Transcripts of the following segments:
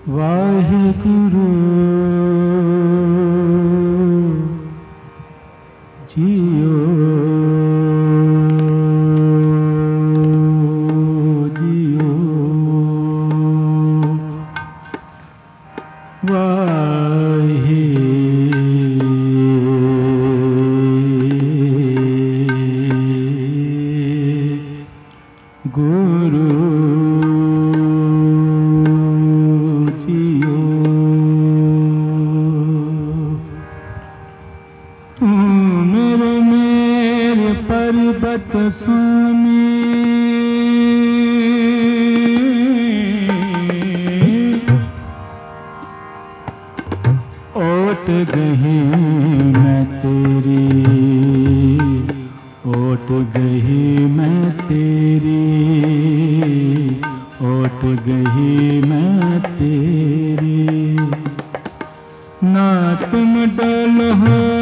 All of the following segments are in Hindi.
वाहिगुरु जियो जियो वाहिगुरु पर्वत स्वामी ओट गही मैं तेरी, ओट गही मैं तेरी, ओट गही मैं तेरी। ना तुम डोलो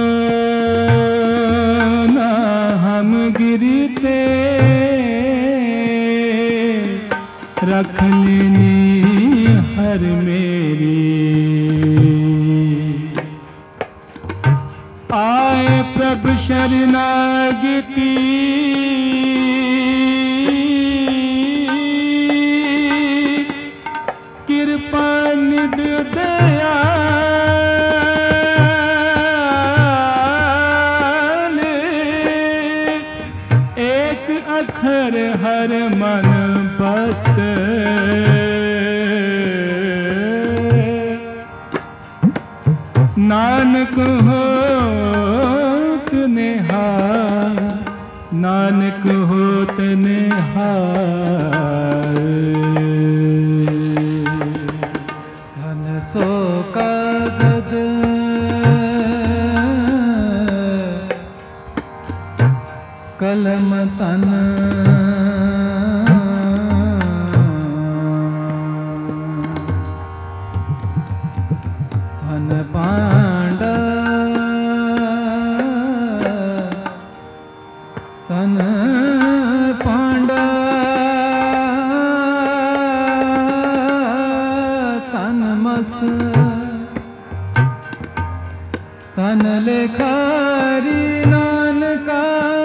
ना हम गिरते, रख लेनी हर मेरी। आए प्रभु शरणागति, कृपा निध दया अखर हर मन बस्त। नानक होत निहाल, नानक होत निहाल। धन सो कागद कलम तन, धन पांडा तन पांडा, तन मस तन लेखारी नानका।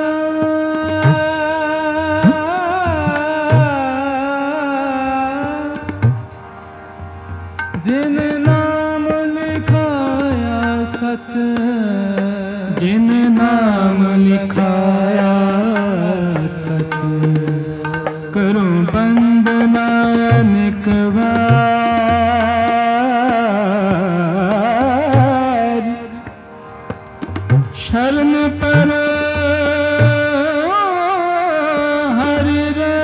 जिन नाम लिखाया सच, जिन नाम लिखाया सच, करूं बंदना अनेक बार। शरण पर हरि रे,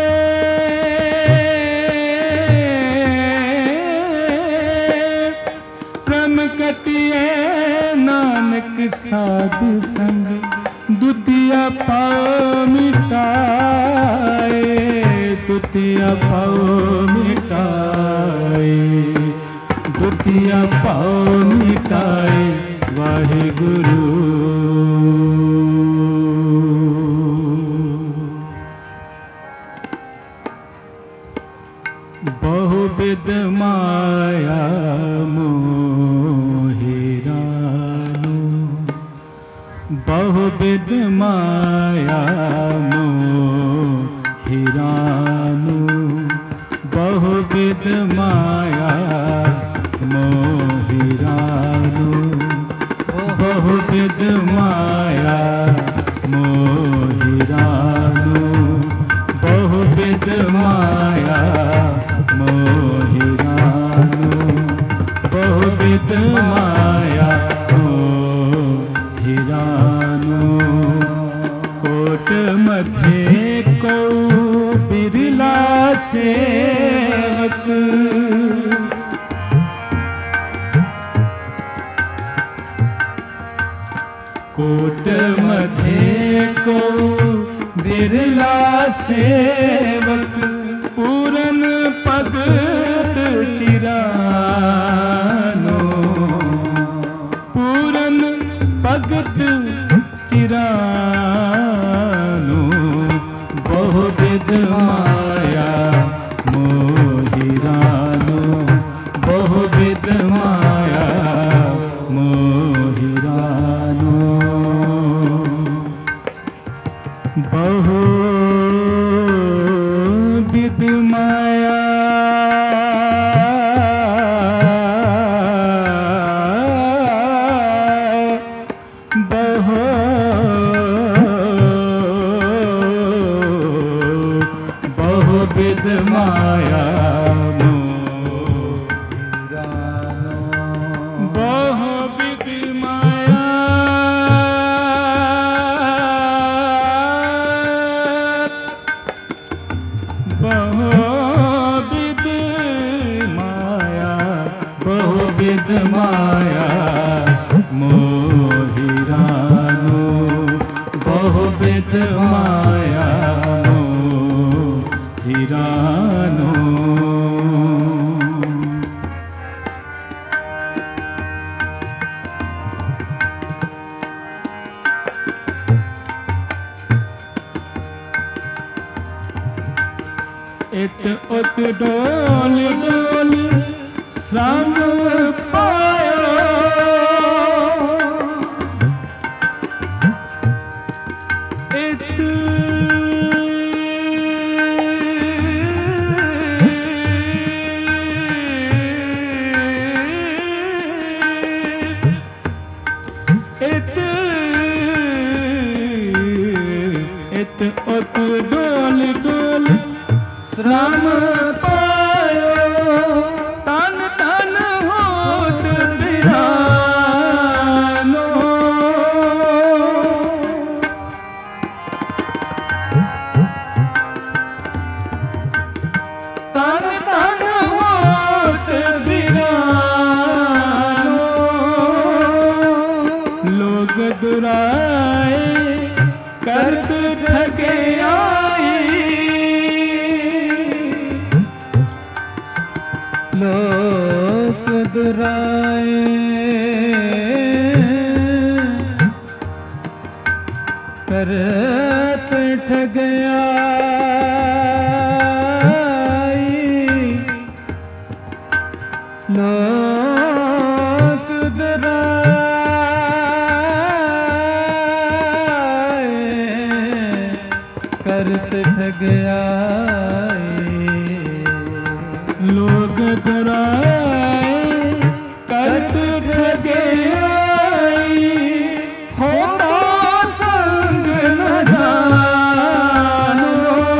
प्रम कटिए नानक साधु संग। द्वितीय पाओ मिटाए, द्वितीय पाओ मिटाए, द्वितीय पाओ मिटाए। वाहिगुरु बहुविध माया मोहिरानो, बहुविध माया मोहिरानो, बहुविध माया मोहिरानो, बहुविध माया मोहिरानो, बहुविध माया मोहिरानो, बहुविध माया मोहिरानो। कोट मध्य को बिरला सेवक, कोट मध्य को बिरला सेवक। पूरन भगत चिरानो, पूरन भगत चिरानो। बहुविध माया मोहिरानो, बहुविध माया मोहि रानो, बहुविध माया मोहि रानो। इत उत डोल डोल श्रम पायो, इत उत डोल डोल श्रम पायो, तन तन होत बिरानो। तन तन होत बिरानो, लोग दुराए करत ठगे लोक दुराए करत ठगयाई, लोक दुराए करत ठगयाई, लोग दुराए करत ठगयाई, होता संग न जानो।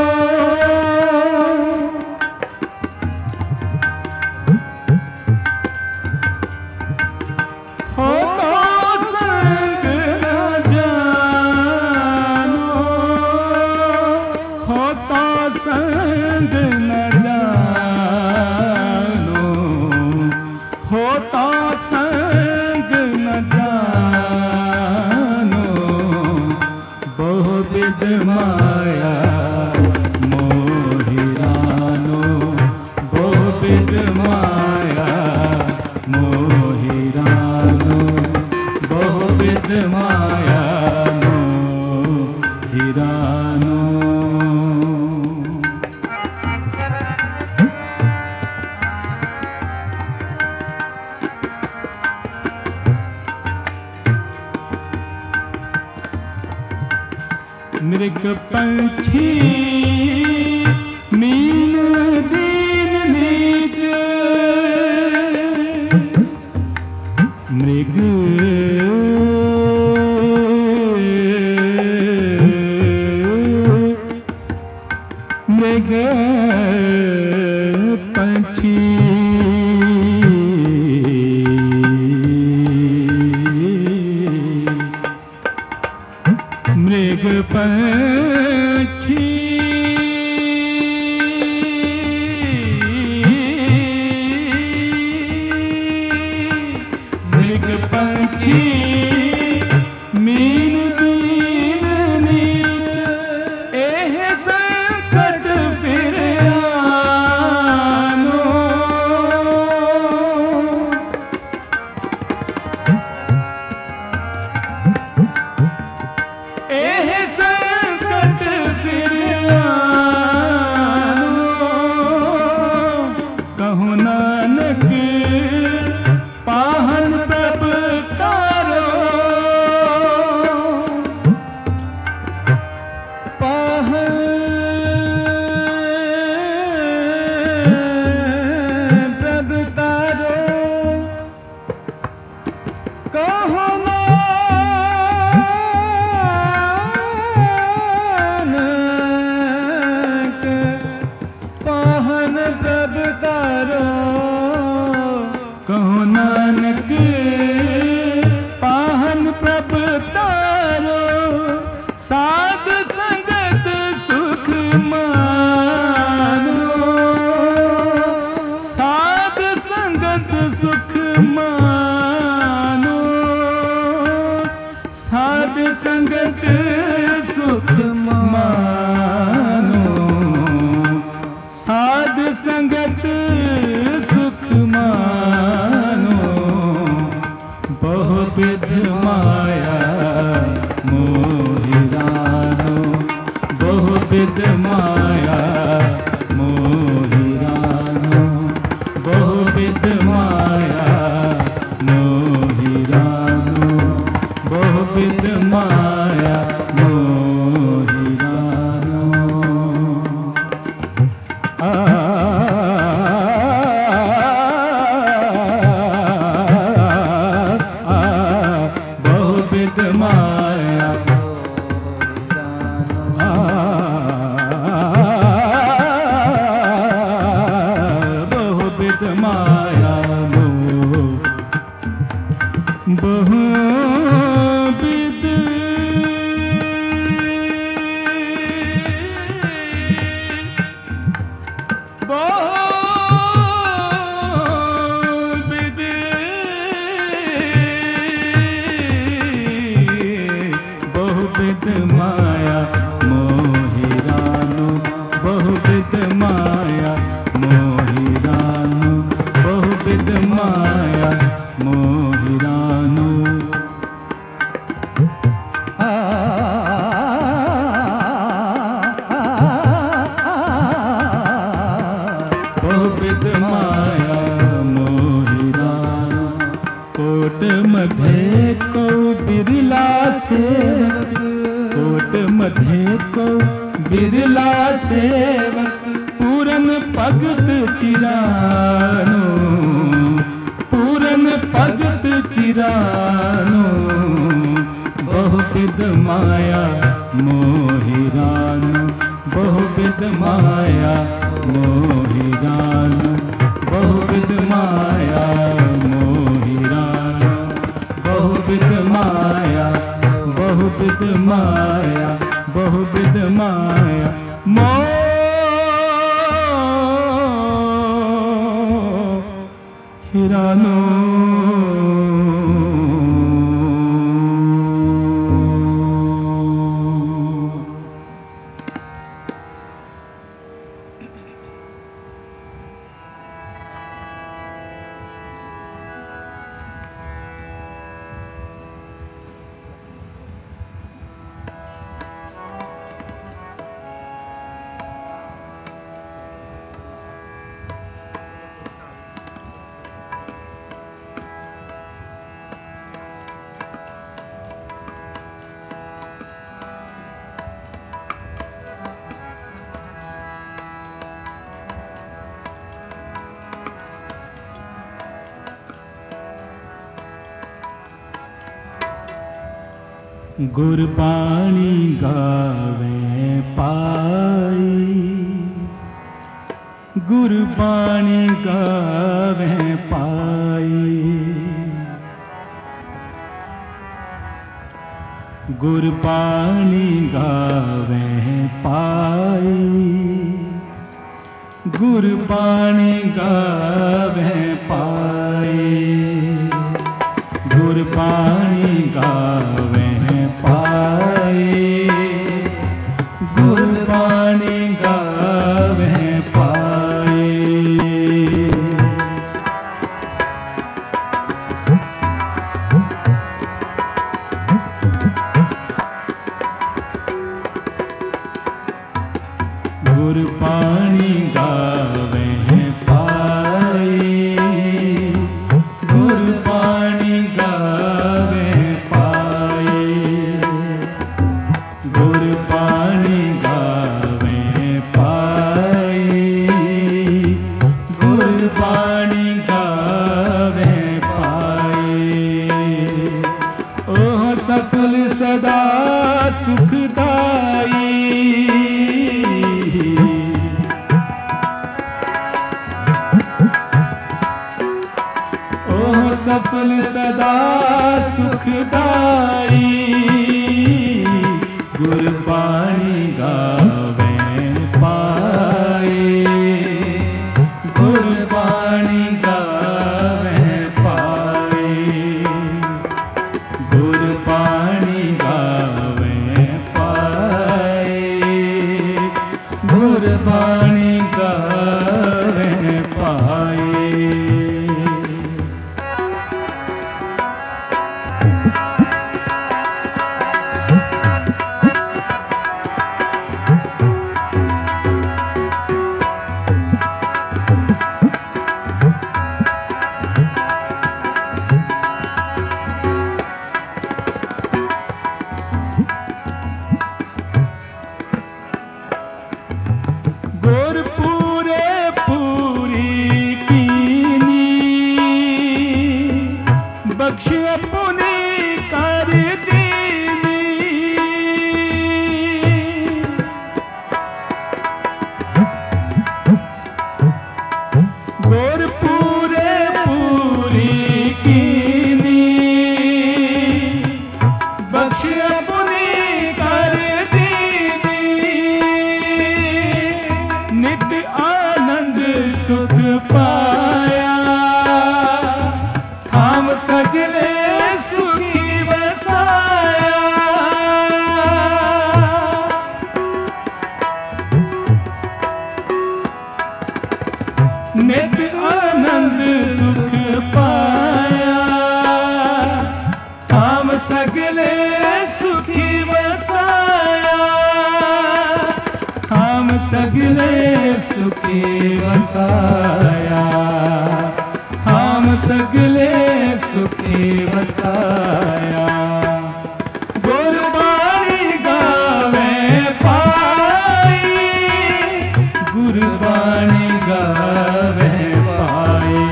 होता संग न जानो, होता संग न जानो, होता संग न जानो। बहुविध माया मोहि रानो, बहुविध माया मोहि रानो, बहुविध माया मोहि रानो। मृग पंछी मीन दीन नीच, मृग मृग पंछी मृग पंछी मृग पंछी मीन दीन नीच, एह संकट फिर आनो। एह संकट फिर आनो, कहूँ नानक पाहन प्रभ तारो, पाहन प्रभ तारो, कहो नानक पाहन प्रभ तारो, कहूँ नानक पाहन प्रभ तारो। साध संगत सुख मानो, साध संगत सुख मानो। माया मोह बहुविध बहुविध माया मोहिरानो बहुविध माया मोहिरानो बहुविध माया मोहिरानो बहुविध माया मोहिरानो कोट मध्य को बिरला सेवक कोट मध्य को बिरला सेवक पूरन भगत चिरानो पूरन भगत चिरानो बहुविध माया मोहिरानो बहुविध माया मोहिरानो बहुविध माया मोहिरानो बहुविध माया बहुविध माया बहुविध माया मोहिरानो गुरबाणी गावे पाई गुरबाणी गावे पाई गुरबाणी गावे पाई गुरबाणी गावे पाई गुरबाणी गावे पाए गुरबाणी गावे पाए गुरबाणी गावे पाए गुरबाणी गावे पाए गुरबाणी गावे पाए गुरबाणी गावे पाए ओह सफल सदा सुखदाई ओह सफल सदा सुखदाई गुरबाणी गावे पाए गुरबाणी गावे पाए गुरबाणी गावे पाए गुरबाणी गावे पाए सगले सुखी वसाया, हम सगले सुखी वसाया। गुरबाणी गावे पाई, गुरबाणी गावे पाई,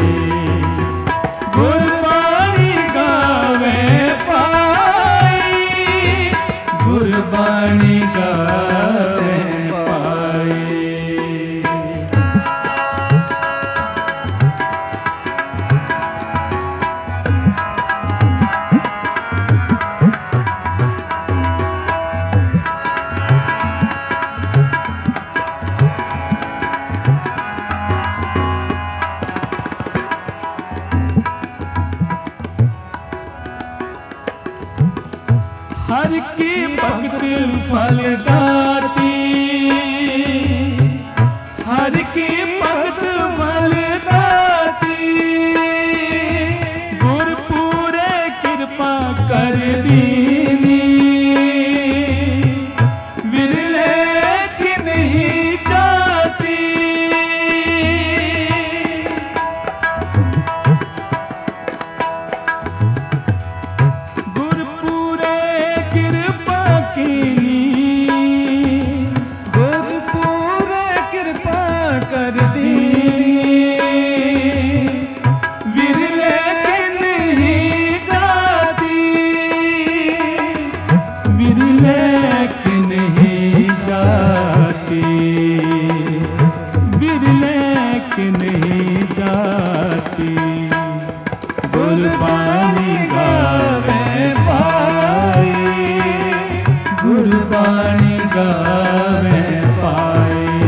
गुरबाणी गावे पाई, गुरबाणी गावे पाई। हर की भक्त फलदाती, हर की भक्त फलदाती, गुर पूरे कृपा कर दीनी, विरले की नहीं जाती। गुर पूरे कृपा कीनी, गुर पूरे कृपा कर दीनी, विरले की नहीं जाती, विरले की नहीं जाती, विरले की नहीं जाती। गुरबाणी गावे पाई, गुरबाणी गावे पाई,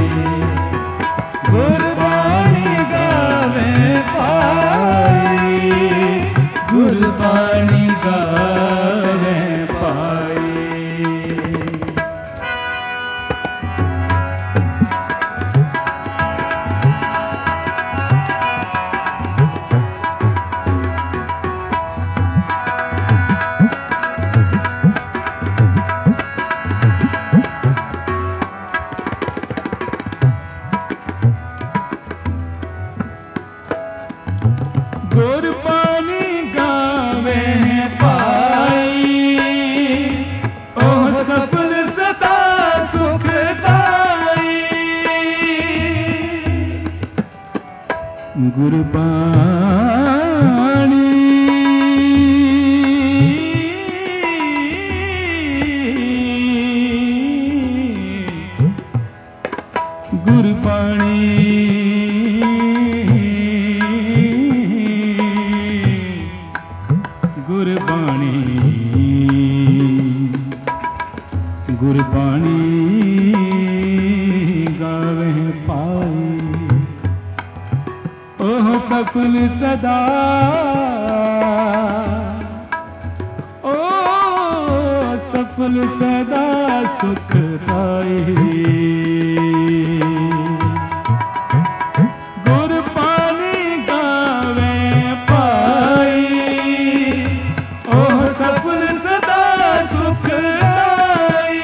गुरबाणी गावे पाई, गुरबाणी गावे पाई। गुरबाणी गावे पाई, ओह सफल सदा सुखदाई। गुरबाणी गुरबाणी गुरबाणी गुरबाणी गावे पाई, ओह सफल सदा, ओ सफल सदा सुख पाई। गुरबाणी गावे पाई, ओह सफल सदा सुख पाई।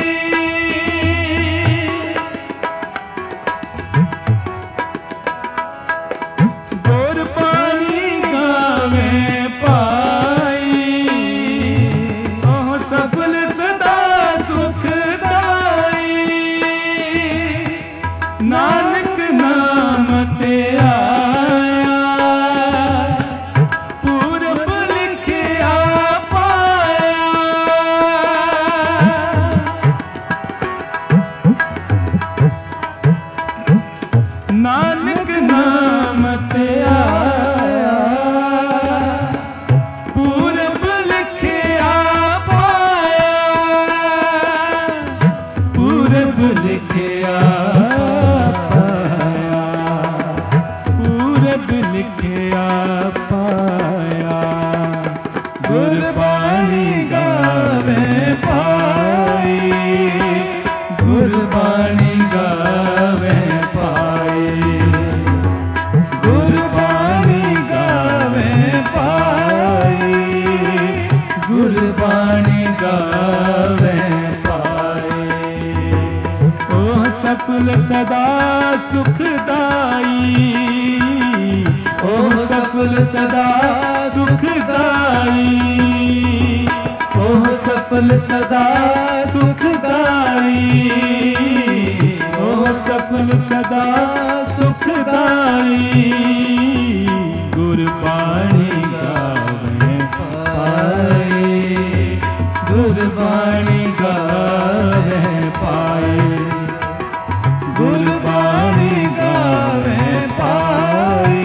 गुरबाणी गावे पाई, ओह सफल सदा सुखदाई। सदा सुखदाई, ओह सफल सदा सुखदाई, ओह सफल सदा सुखदाई, ओह सफल सदा सुखदाई। गुरबाणी गावे पाए, गुरबाणी गावे पाए, गुरबाणी गावे पाए,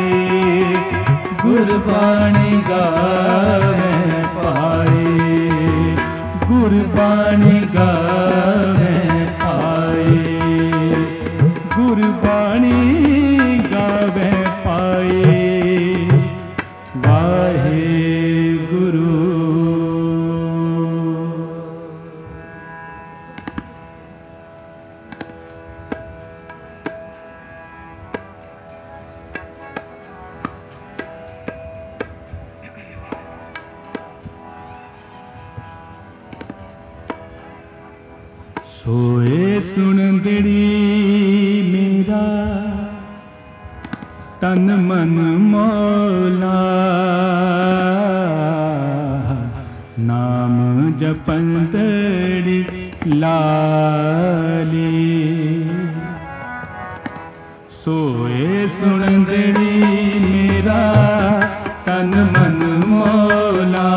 गुरबाणी गावे पाए, गुरबाणी गावे पाए, गुरबाणी गावे पाए। वाहेगुरु। सोए सुनदड़ी मेरा तन मन मौला, नाम जपंदड़ी लाली। सोए सुनदड़ी मेरा तन मन मौला,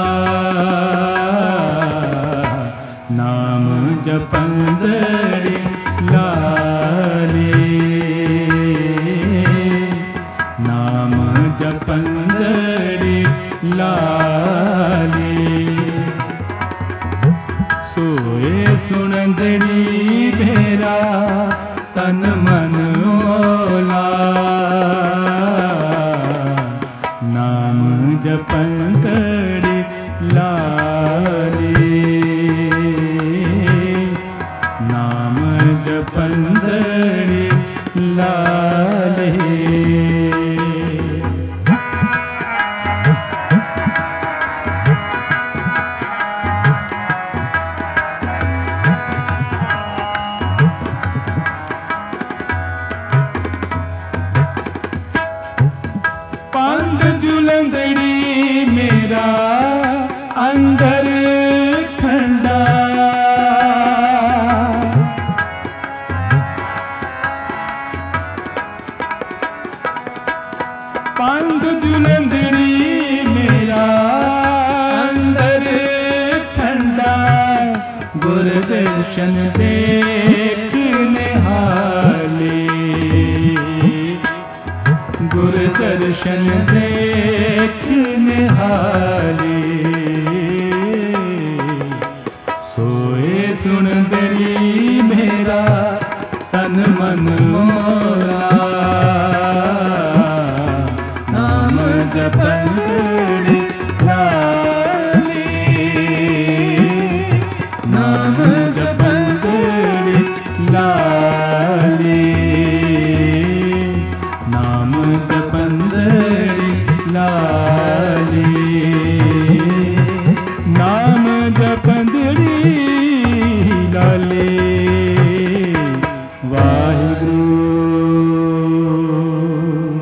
नाम जपंदड़ी लाली, नाम जपंदड़ी लाली। सोए सुनदड़ी मेरा तन मन मौला, नाम जपंदड़ी लाली, नाम जपंदड़ी लाली। पंध जुलंदड़ी मेरा अंदर ठंडा, पंध जुलंदड़ी मेरा अंदर ठंडा। गुरदर्शन देखने हाले, गुरदर्शन देखने हाले। सोए सुनदड़ी मेरा तन मन मौला, नाम जपंदड़ी लाली, नाम जपंदड़ी लाली, नाम जपंदड़ी लाली, नाम जपंदड़ी लाली। वाहिगुरु।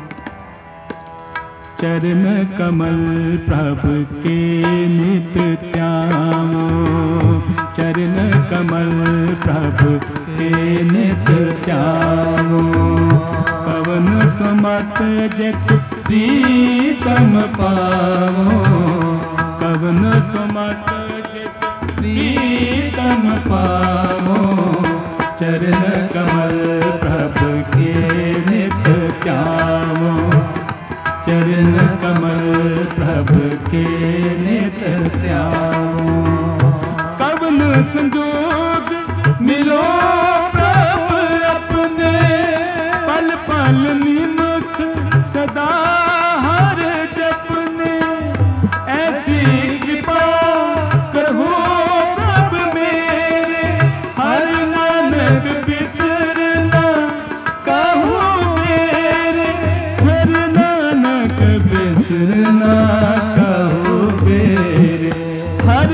चरण कमल प्रभु के नित ध्यानो, चरण कमल प्रभु के नित ध्यानो। कवन समत जग प्रीतम पावो, कवन समत जग प्रीतम पावो। चरण कमल प्रभु के नित ध्यानो, चरण कमल प्रभु के नित ध्यानो। कवन संजोग मिलो प्रभु अपने, पल पल निमुख सदा हर जपने। ऐसी कृपा करो प्रभु मेरे, हर नानक बिसरना कहो मेरे, हर नानक बिसरना कहो मेरे, हर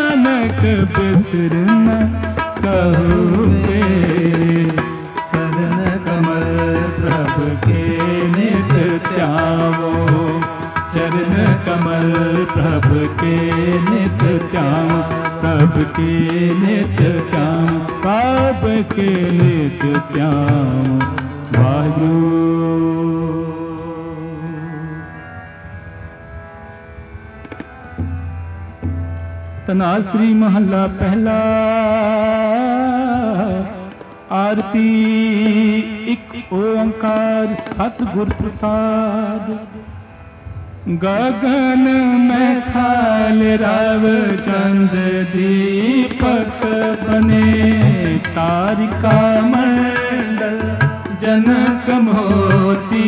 नानक बिसरना कहो मेरे। चरण चरण कमल प्रभु के नित्य ध्यान, प्रभु के नित्य ध्यान, प्रभु के नित्य ध्यान। वाहिगुरू। तनासरी महला पहला। आरती एक ओंकार सतगुर प्रसाद। गगन में खाल रव चंद दीपक बने, तारिका मंडल जनक मोती,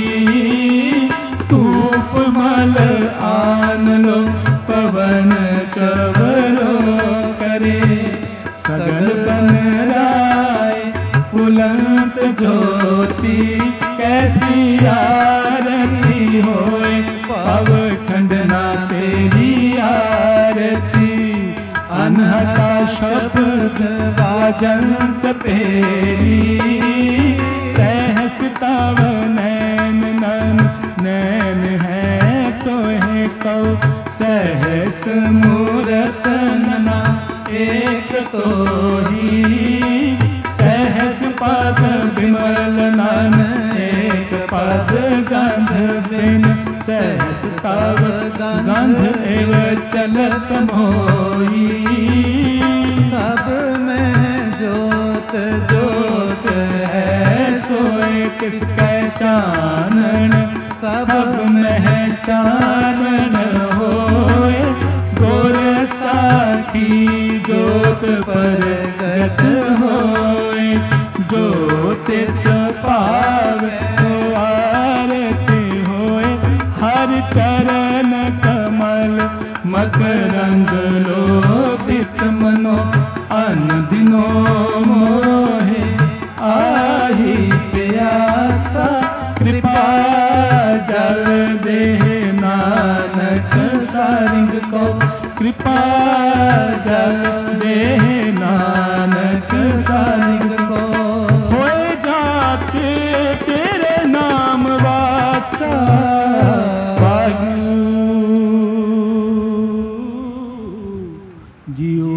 धूप मल आन लो पवन चवरो करे, सगल बन राय फुलंत ज्योति, कैसी आरती होए पव खंडना तेरी आरती। अनहता शब्द बाजंत पेरी, सहस तव नैन नन नैन है तो है कौ, सहस मूरत नना एक तो ही, सहस पद विमल नन एक पद गंध बिन, सहस तव गंध एव चलत मोई। सब में जोत जोत है सोए किसकै चानन, सब में चानन होए, गोर साखी जोत परगट होए, जो तिस पावे तो आरती होए, हर चरण कमल मकरंद लोभित मनो, अन दिनो मोहे आही प्यासा, कृपा जल दे नानक सारिंग को, कृपा जल दे नानक सारिंग को। होए जाके तेरे नाम वासा, वाहिगुरू जियो।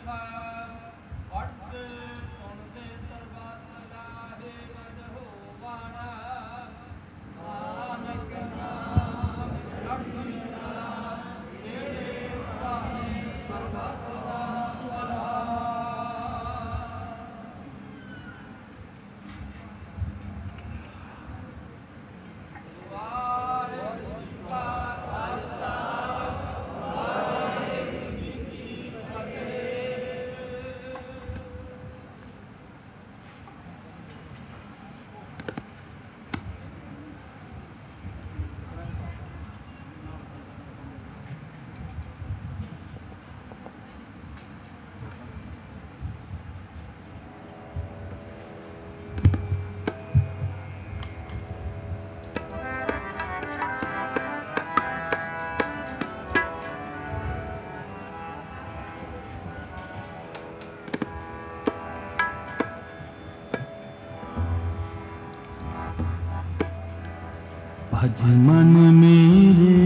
भज मन मेरे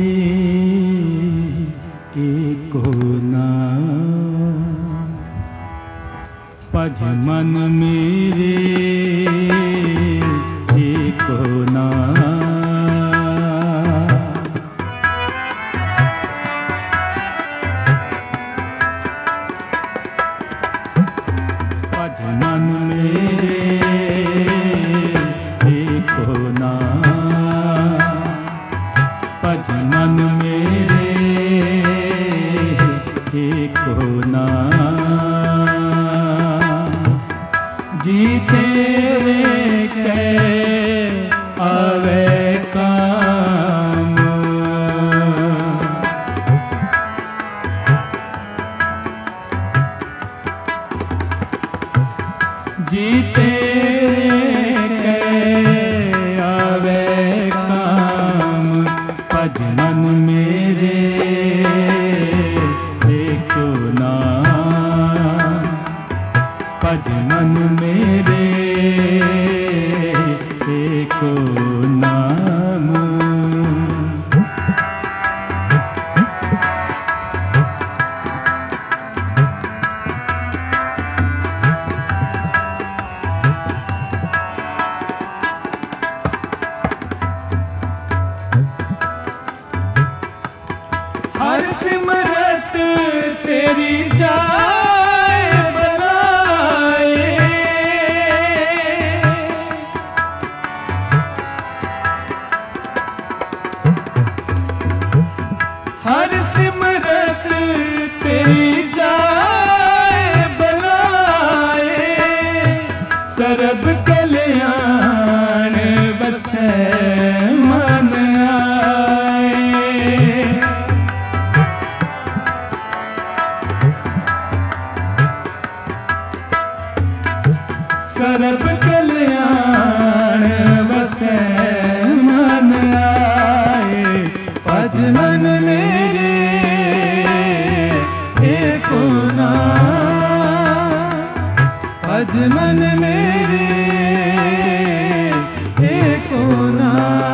एको नाम, भज मन मेरे एको नाम, भज मन मेरे एको नाम, भज मन मेरे एको नाम। जी तेरे कै आवे काम, जी तेरे कै आवे काम, भज मन मेरे एको नाम, भज मन मेरे एको नाम। हर सिमरत तेरी जाए बनाए, हर सिमरत तेरी जाए बनाए, सरब कल्याण बसै मन आए। सरब कल्याण बसै मन आए, भज मन मेरे एको नाम, भज मन मेरे एको नाम।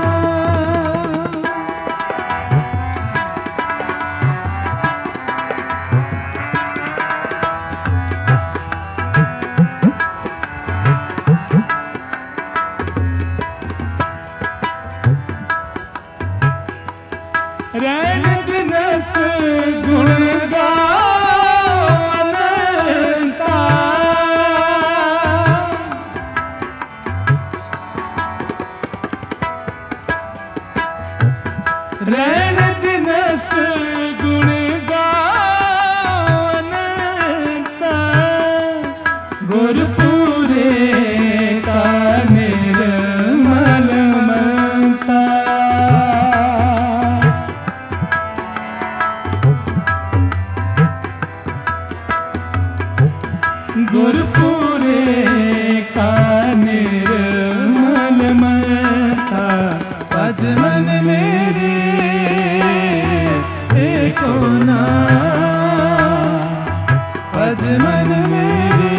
रैन दिनस गुण गाओ अनंता, रैन दिनस गुण गाओ अनंता, गुरपुरे का निर्मल मनता। गुरपुरे का निर्मल मनता, भज मन मेरे एको नाम, भज मन मेरे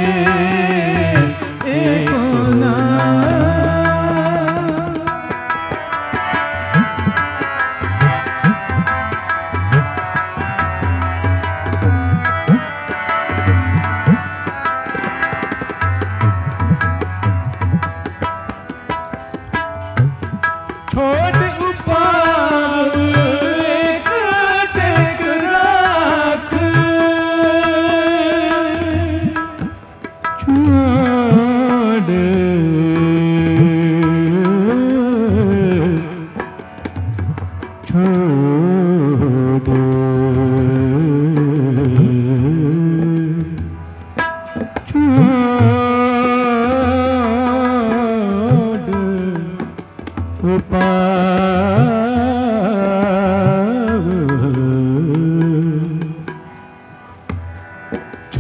एको नाम।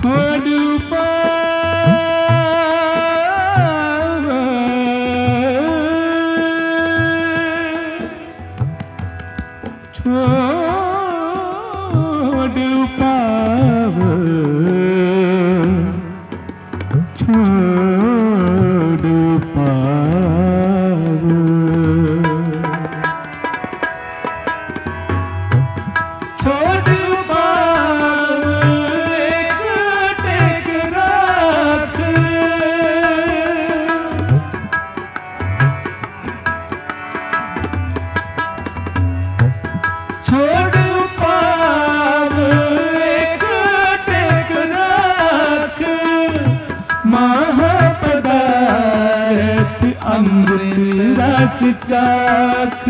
छोड़ पाव छोड़ पाव छोड़ पाव छोड़ पाव एक टेक राख छोड़ पाव एक टेक राख महापदार्थ अमृत रस चाख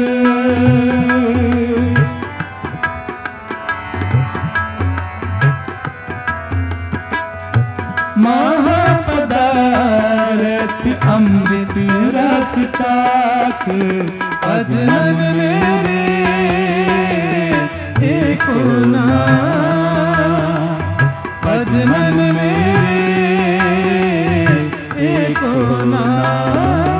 महापदार्थ अमृत रस चाख अजनब मेरे एको नाम अजनब मेरे एको नाम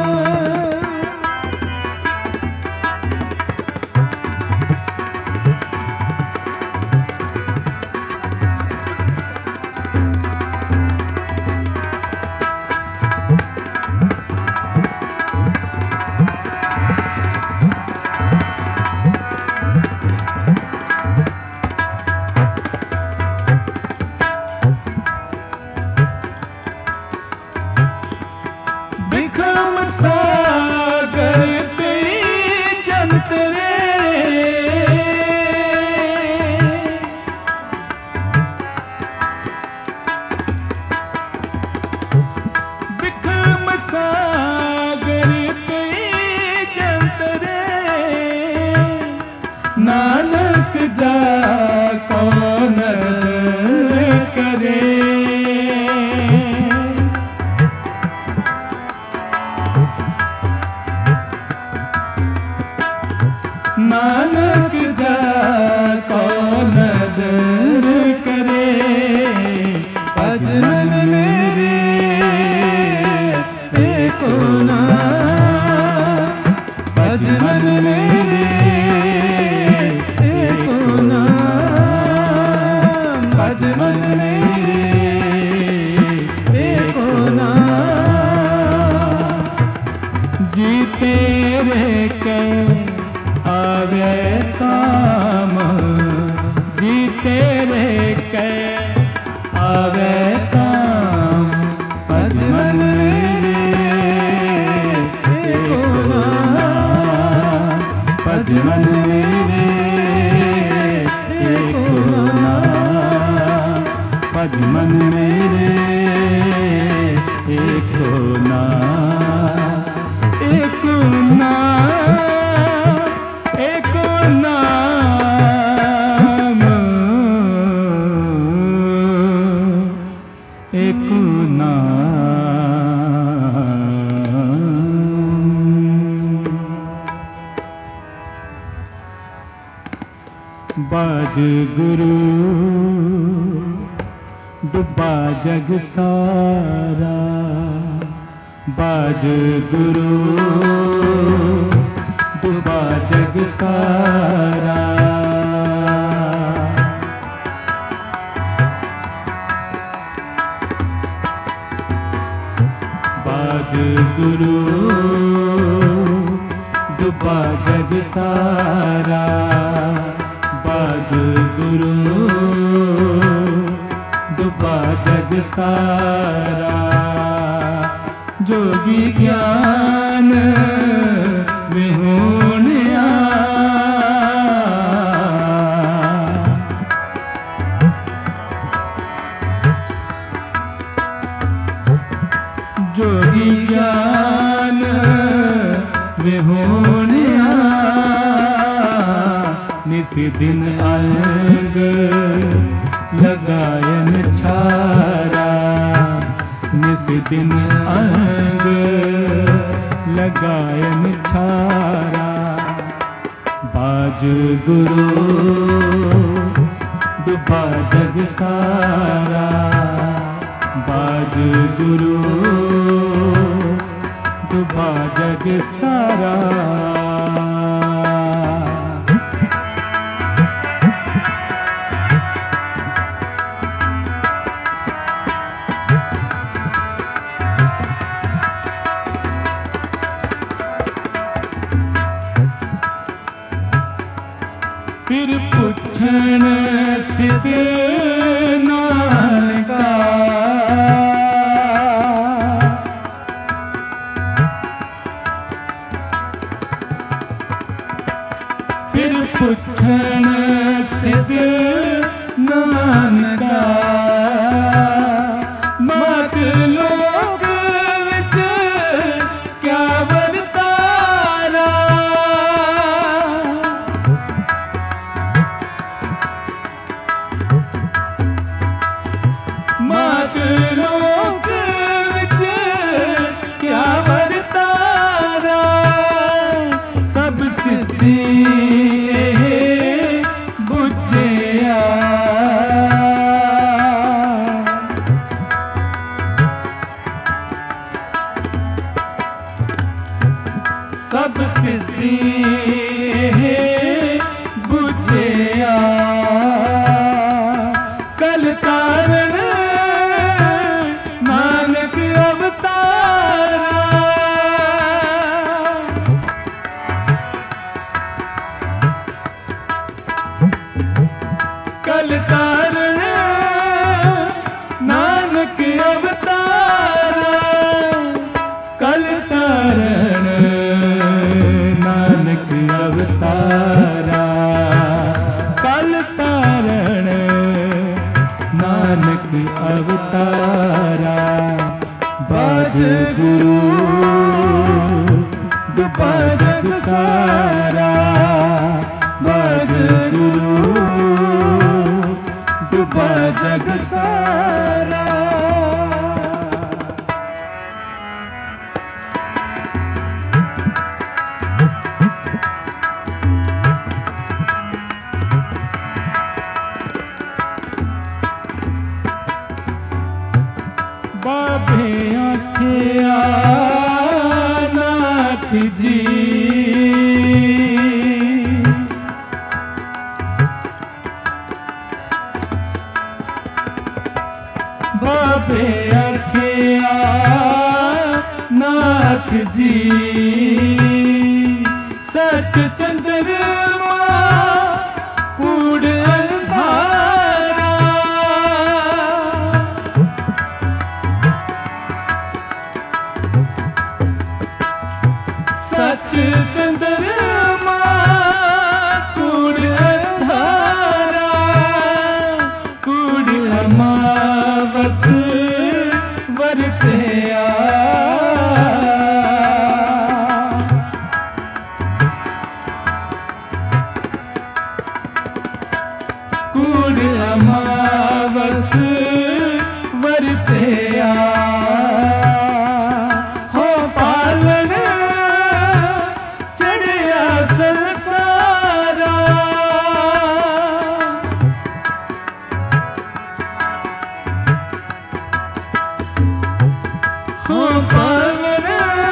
बिखम सागर तेरी जंत रे बिखम सागर तेरी जंत रे नानक जा कौन करे नानक जा कौन दर करे अजनब मेरे एको नाम अजनब मेरे एको नाम अजनब मेरे एको नाम जी तेरे के आवे काम जी तेरे के आवे काम अजनब मेरे एको नाम अजनब मेरे एको नाम अजनब मेरे एको नाम एको नाम एको नाम एको नाम बाज गुरु डुबा जग सारा बाज गुरु डुबा जग सारा बाज गुरु डुबा जग सारा बाज गुरु डुबा जग सारा जोगी ज्ञान विहोनिया जोगी ज्ञान विहोनिया निस दिन अंग लगायन छारा निस दिन अंग लगायन छारा बाज गुरु डुबा जग सारा बाज गुरु डूबा जग सारा। फिर पुछन सिद्ध नानका, फिर पुछन सिद्ध नानका, मत लोक विच क्या वर्तारा। मत लोक विच क्या वर्तारा, सब सिद्धि बुझिया। सब सिद्धि बुझिया, कल कारण नानक अवतारा। कल कारण नानक अवतारा, कल कारण नानक अवतारा, कल कारण नानक अवतारा। बाज गुरु डूबा जग सारा, बाज गुरु डूबा जग सारा। बाबे आखिया नाथ जी, बाबे आखिया नाथ जी, सच चंद्रमा कूड़ अंधारा। सच चंद्रमा कूड़ अंधारा, कूड़ अमावस वरत्या। कूड़ अमावस वरत्या, हो पालन चढ़िया संसारा। हो पालन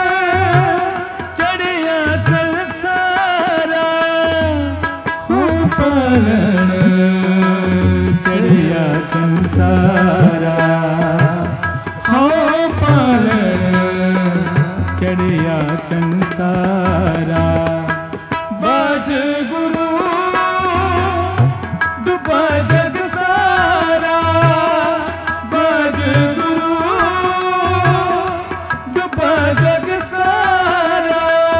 चढ़िया संसारा, हो पालन चढ़िया संसारा, हो पालन चढ़िया संसारा। बाज गुरु डूबा जग सारा, बाज गुरु डूबा जग सारा।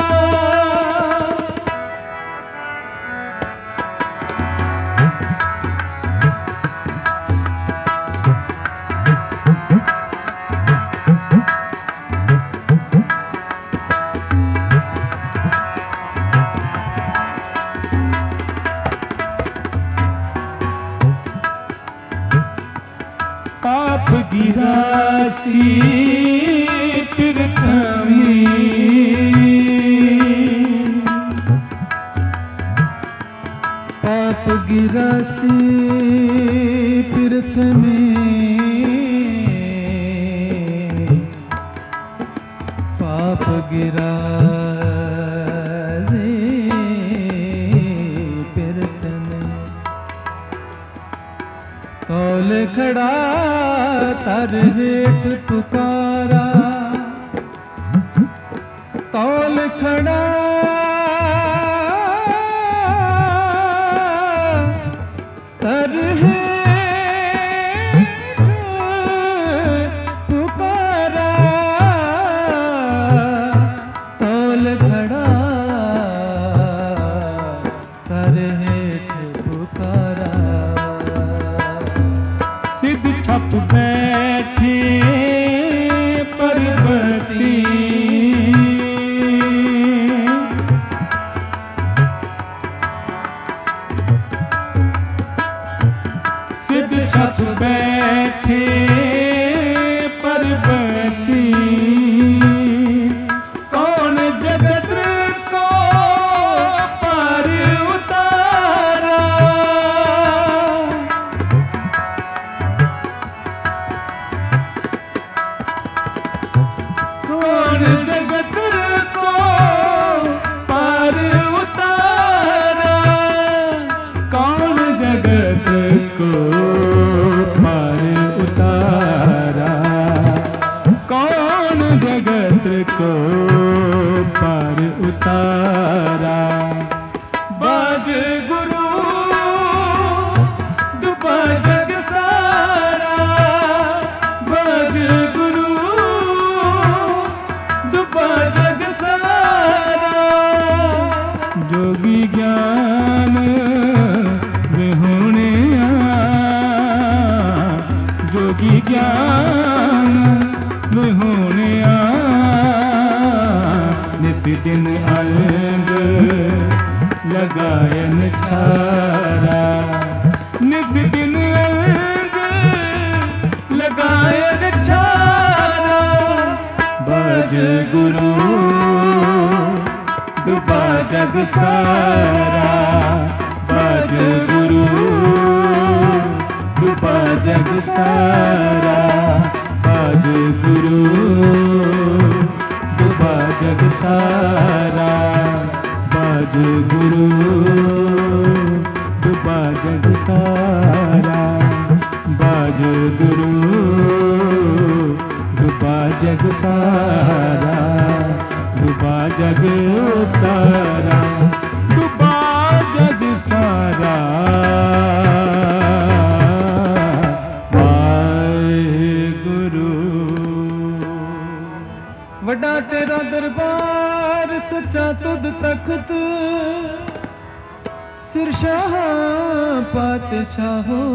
पाप गिरासी प्रथमी, पाप गिरासी प्रथमी, गिराजे पिरत ने तौल खड़ा तर हेठ पुकारा तौल खड़ा तर हेठ पुकारा तौल खड़ा तर हेठ पुकारा सिद्ध छप बैठे परबती सिद्ध छप बैठे परबती कौन जगत को पार उतारा कौन जगत को पार उतारा कौन जगत को पार उतारा कौन जगत को पार उतारा बाज गुरु डूबा जग सारा बाज गुरु डूबा जग सारा जोगी ज्ञान विहुणिया जोगी ज्ञान विहुणिया निस दिन अंग लगायन छारा निस दिन अंग लगायन छारा बाज गुरु डूबा जग सारा बाज गुरु डूबा जग सारा बाज गुरु डूबा जग सारा बाज गुरु डूबा जग सारा बाज गुरु डूबा जग सारा डूबा जग सारा डूबा जग सारा वाहेगुरु वड्डा तेरा दरबार सच्चा तुद तख्त सिर शाह पातशाहो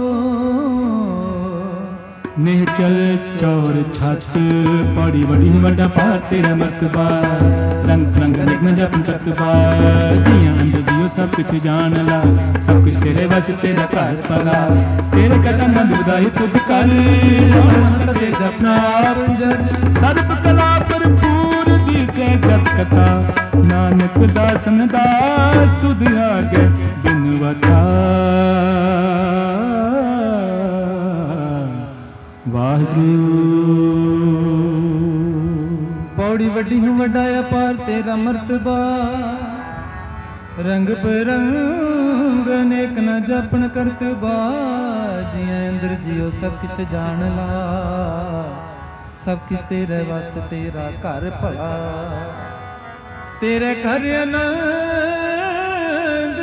निहचल चौर छत पौड़ी बड़ी वड्डा पार तेरा मर्तबा रंग रंग निगम जप तत्वा जियां अंदर दियो सब कुछ जान ला सब कुछ तेरे बस तेरा घर पला तेरे कदम दुदाई तुझ कर मन ते जपना सर्व कला भरपूर दिसे सत कथा नानक दासन दास तुझ आगे बिनवता पौड़ी वड्डी हूँ वड्डाया पार तेरा मर्तबा रंग बिरंग अनेक न जपन करतबा जिया इंद्र जियो सब किछ जान ला सब किछ तेरे वस तेरा घर भला तेरे घर आनंद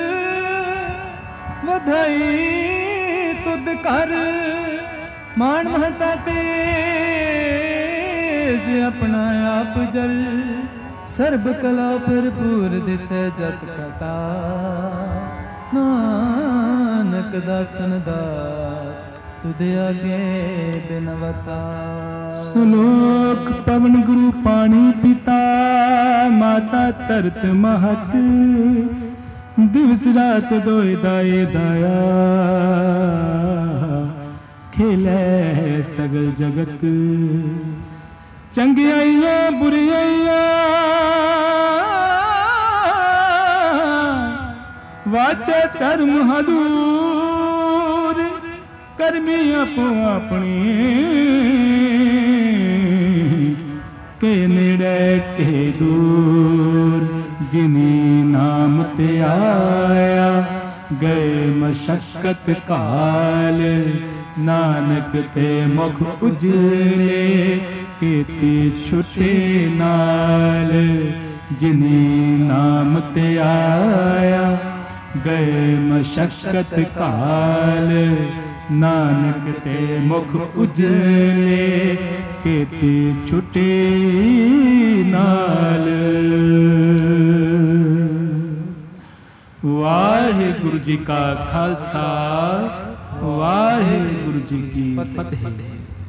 वधाई तुद कर मान महता तेज अपना आप जल सर्ब कला भरपूर दिसै जत कथा नानक दासन दास तुद आगे बिनवता श्लोक पवन गुरु पानी पिता माता तरत महत दिवस रात दोए दाए दाया खेलै सगल जगत चंगियाइयां बुरियाइयां वाचे धर्म हदूर करमी आपो अपनी के नेड़े के दूर ते आया, गए मशक्कत काल, नानक ते मुख उजले, केती छुटे नाल। जिने नाम ते आया, गए मशक्कत काल, नानक ते मुख उजले, केती छुटे नाल। वाहिगुरु जी का खालसा, वाहिगुरु जी की फतेह।